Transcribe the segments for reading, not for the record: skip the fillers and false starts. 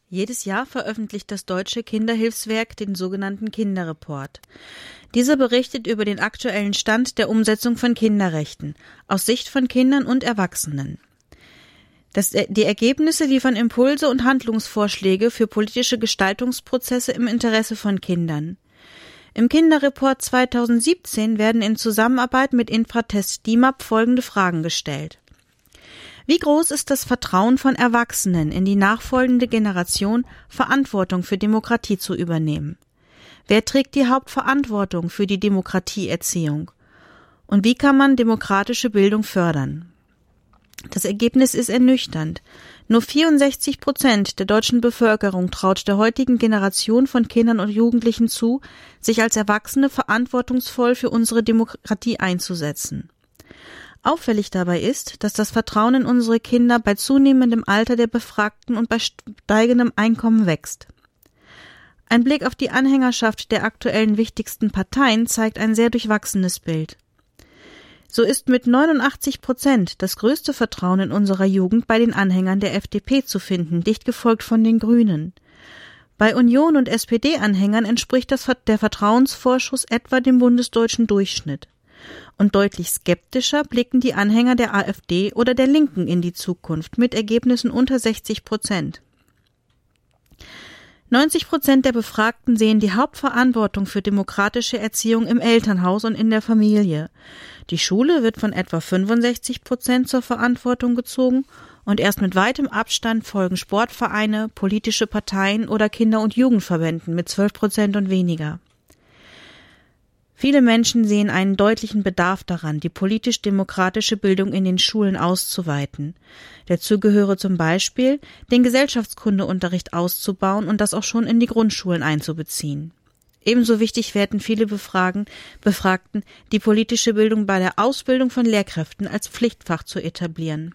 Jedes Jahr veröffentlicht das Deutsche Kinderhilfswerk den sogenannten Kinderreport. Dieser berichtet über den aktuellen Stand der Umsetzung von Kinderrechten aus Sicht von Kindern und Erwachsenen. Die Ergebnisse liefern Impulse und Handlungsvorschläge für politische Gestaltungsprozesse im Interesse von Kindern. Im Kinderreport 2017 werden in Zusammenarbeit mit Infratest DIMAP folgende Fragen gestellt. Wie groß ist das Vertrauen von Erwachsenen in die nachfolgende Generation, Verantwortung für Demokratie zu übernehmen? Wer trägt die Hauptverantwortung für die Demokratieerziehung? Und wie kann man demokratische Bildung fördern? Das Ergebnis ist ernüchternd. Nur 64% der deutschen Bevölkerung traut der heutigen Generation von Kindern und Jugendlichen zu, sich als Erwachsene verantwortungsvoll für unsere Demokratie einzusetzen. Auffällig dabei ist, dass das Vertrauen in unsere Kinder bei zunehmendem Alter der Befragten und bei steigendem Einkommen wächst. Ein Blick auf die Anhängerschaft der aktuellen wichtigsten Parteien zeigt ein sehr durchwachsenes Bild. So ist mit 89% das größte Vertrauen in unserer Jugend bei den Anhängern der FDP zu finden, dicht gefolgt von den Grünen. Bei Union- und SPD-Anhängern entspricht der Vertrauensvorschuss etwa dem bundesdeutschen Durchschnitt. Und deutlich skeptischer blicken die Anhänger der AfD oder der Linken in die Zukunft mit Ergebnissen unter 60%. 90% der Befragten sehen die Hauptverantwortung für demokratische Erziehung im Elternhaus und in der Familie. Die Schule wird von etwa 65% zur Verantwortung gezogen und erst mit weitem Abstand folgen Sportvereine, politische Parteien oder Kinder- und Jugendverbänden mit 12% und weniger. Viele Menschen sehen einen deutlichen Bedarf daran, die politisch-demokratische Bildung in den Schulen auszuweiten. Dazu gehöre zum Beispiel, den Gesellschaftskundeunterricht auszubauen und das auch schon in die Grundschulen einzubeziehen. Ebenso wichtig werden viele Befragten, die politische Bildung bei der Ausbildung von Lehrkräften als Pflichtfach zu etablieren.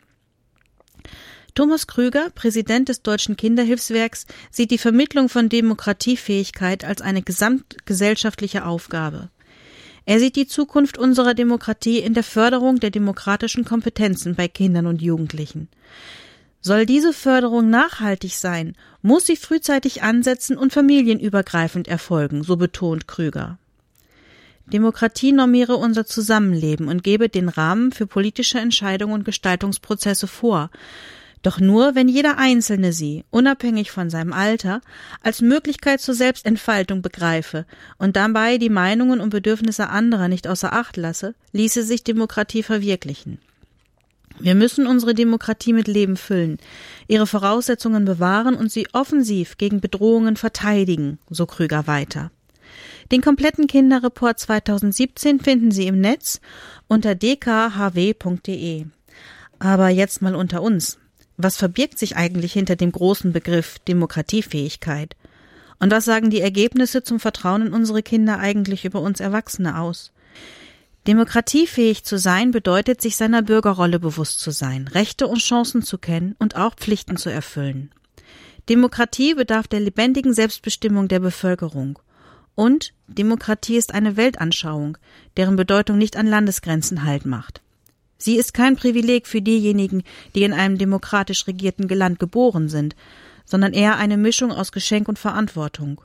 Thomas Krüger, Präsident des Deutschen Kinderhilfswerks, sieht die Vermittlung von Demokratiefähigkeit als eine gesamtgesellschaftliche Aufgabe. Er sieht die Zukunft unserer Demokratie in der Förderung der demokratischen Kompetenzen bei Kindern und Jugendlichen. Soll diese Förderung nachhaltig sein, muss sie frühzeitig ansetzen und familienübergreifend erfolgen, so betont Krüger. Demokratie normiere unser Zusammenleben und gebe den Rahmen für politische Entscheidungen und Gestaltungsprozesse vor, doch nur, wenn jeder Einzelne sie, unabhängig von seinem Alter, als Möglichkeit zur Selbstentfaltung begreife und dabei die Meinungen und Bedürfnisse anderer nicht außer Acht lasse, ließe sich Demokratie verwirklichen. Wir müssen unsere Demokratie mit Leben füllen, ihre Voraussetzungen bewahren und sie offensiv gegen Bedrohungen verteidigen, so Krüger weiter. Den kompletten Kinderreport 2017 finden Sie im Netz unter dkhw.de. Aber jetzt mal unter uns. Was verbirgt sich eigentlich hinter dem großen Begriff Demokratiefähigkeit? Und was sagen die Ergebnisse zum Vertrauen in unsere Kinder eigentlich über uns Erwachsene aus? Demokratiefähig zu sein bedeutet, sich seiner Bürgerrolle bewusst zu sein, Rechte und Chancen zu kennen und auch Pflichten zu erfüllen. Demokratie bedarf der lebendigen Selbstbestimmung der Bevölkerung. Und Demokratie ist eine Weltanschauung, deren Bedeutung nicht an Landesgrenzen Halt macht. Sie ist kein Privileg für diejenigen, die in einem demokratisch regierten Land geboren sind, sondern eher eine Mischung aus Geschenk und Verantwortung.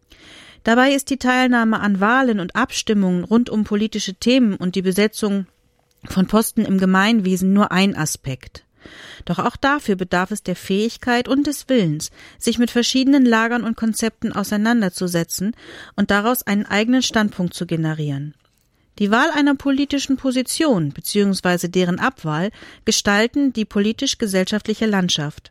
Dabei ist die Teilnahme an Wahlen und Abstimmungen rund um politische Themen und die Besetzung von Posten im Gemeinwesen nur ein Aspekt. Doch auch dafür bedarf es der Fähigkeit und des Willens, sich mit verschiedenen Lagern und Konzepten auseinanderzusetzen und daraus einen eigenen Standpunkt zu generieren. Die Wahl einer politischen Position bzw. deren Abwahl gestalten die politisch-gesellschaftliche Landschaft.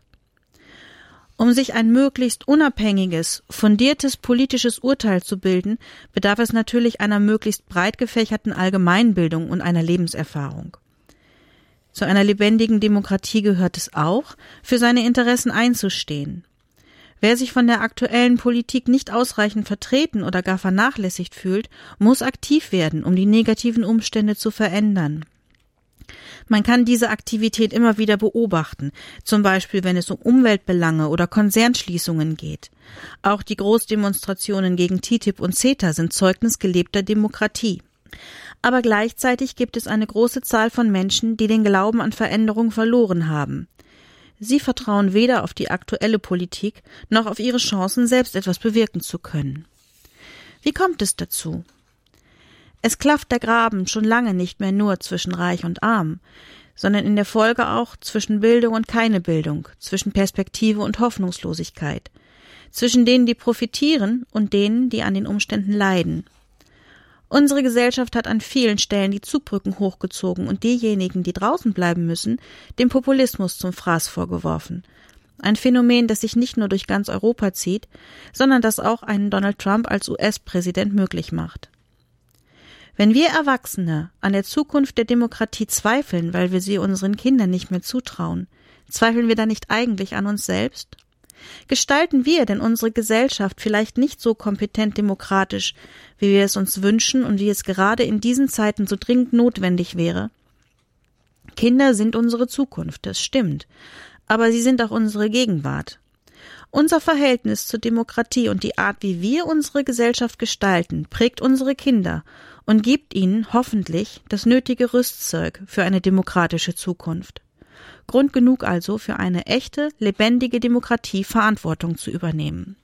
Um sich ein möglichst unabhängiges, fundiertes politisches Urteil zu bilden, bedarf es natürlich einer möglichst breit gefächerten Allgemeinbildung und einer Lebenserfahrung. Zu einer lebendigen Demokratie gehört es auch, für seine Interessen einzustehen. Wer sich von der aktuellen Politik nicht ausreichend vertreten oder gar vernachlässigt fühlt, muss aktiv werden, um die negativen Umstände zu verändern. Man kann diese Aktivität immer wieder beobachten, zum Beispiel wenn es um Umweltbelange oder Konzernschließungen geht. Auch die Großdemonstrationen gegen TTIP und CETA sind Zeugnis gelebter Demokratie. Aber gleichzeitig gibt es eine große Zahl von Menschen, die den Glauben an Veränderung verloren haben. Sie vertrauen weder auf die aktuelle Politik noch auf ihre Chancen, selbst etwas bewirken zu können. Wie kommt es dazu? Es klafft der Graben schon lange nicht mehr nur zwischen Reich und Arm, sondern in der Folge auch zwischen Bildung und keine Bildung, zwischen Perspektive und Hoffnungslosigkeit, zwischen denen, die profitieren und denen, die an den Umständen leiden. Unsere Gesellschaft hat an vielen Stellen die Zugbrücken hochgezogen und diejenigen, die draußen bleiben müssen, dem Populismus zum Fraß vorgeworfen. Ein Phänomen, das sich nicht nur durch ganz Europa zieht, sondern das auch einen Donald Trump als US-Präsident möglich macht. Wenn wir Erwachsene an der Zukunft der Demokratie zweifeln, weil wir sie unseren Kindern nicht mehr zutrauen, zweifeln wir dann nicht eigentlich an uns selbst? Gestalten wir denn unsere Gesellschaft vielleicht nicht so kompetent demokratisch, wie wir es uns wünschen und wie es gerade in diesen Zeiten so dringend notwendig wäre? Kinder sind unsere Zukunft, das stimmt, aber sie sind auch unsere Gegenwart. Unser Verhältnis zur Demokratie und die Art, wie wir unsere Gesellschaft gestalten, prägt unsere Kinder und gibt ihnen hoffentlich das nötige Rüstzeug für eine demokratische Zukunft. Grund genug also, für eine echte, lebendige Demokratie Verantwortung zu übernehmen.